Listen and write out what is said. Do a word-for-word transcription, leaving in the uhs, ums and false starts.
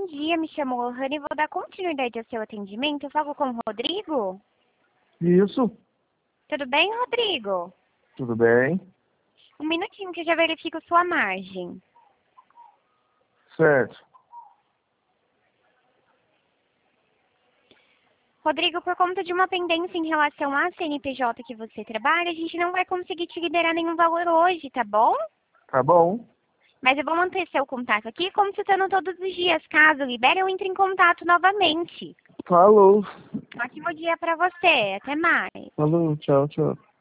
bom dia, me chamo Lohane e vou dar continuidade ao seu atendimento. Eu falo com o Rodrigo? Isso, Tudo bem, Rodrigo? tudo bem? Um minutinho que eu já verifico sua margem. Certo. Rodrigo, por conta de uma pendência em relação à C N P J que você trabalha, a gente não vai conseguir te liberar nenhum valor hoje, tá bom? Tá bom. Mas eu vou manter seu contato aqui consultando todos os dias. Caso libere, eu entre em contato novamente. Falou. Ótimo dia para você. Até mais. Falou, tchau, tchau.